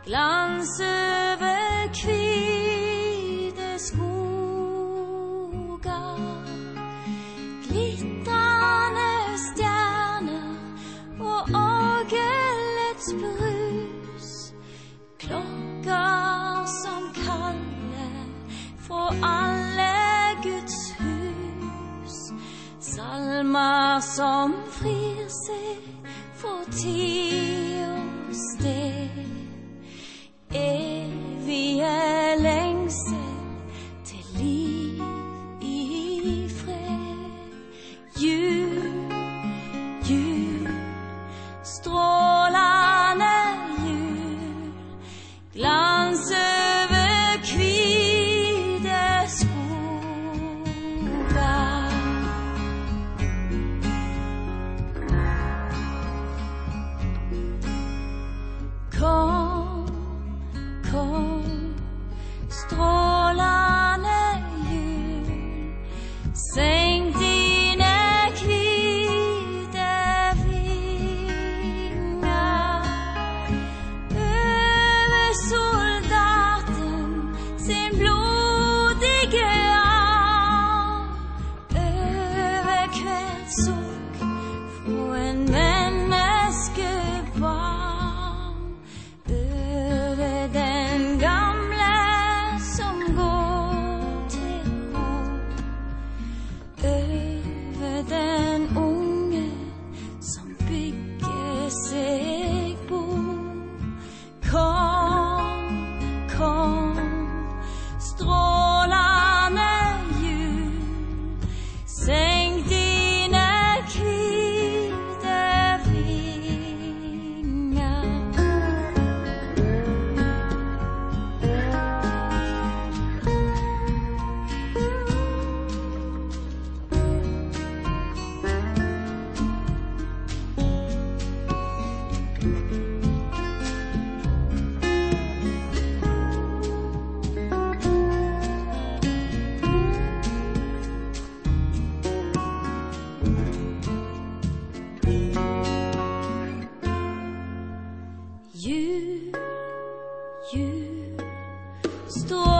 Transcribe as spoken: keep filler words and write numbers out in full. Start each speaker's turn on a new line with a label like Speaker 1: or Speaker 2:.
Speaker 1: glans over hvite skoger, glitrende stjerner og orgelets brus, klokker som kaller fra alle Guds hus, salmer som frir seg for tid og sted, evige lengsel til liv i fred. Jul, jul, strålende jul, glans over hvite skoger. Kom, kom, strålende jul, senk dine hvite vinger over soldaten sin blodige arm, over hvert sukk fra en menneskebarn, over den gamle som går til ro, over den unge som bygger seg bo. Kom, kom, strålende jul, senk dine hvite vinger. Jul, jul, strålende